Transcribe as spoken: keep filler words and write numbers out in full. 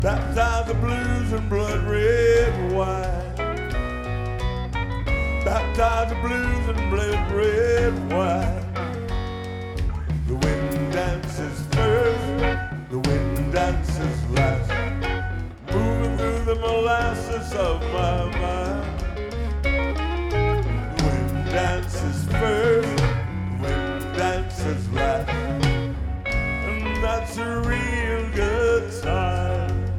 Baptize the blues in blood red wine. Baptize the blues in blood red wine. The wind dances first, the wind dances last, moving through the molasses of my mind.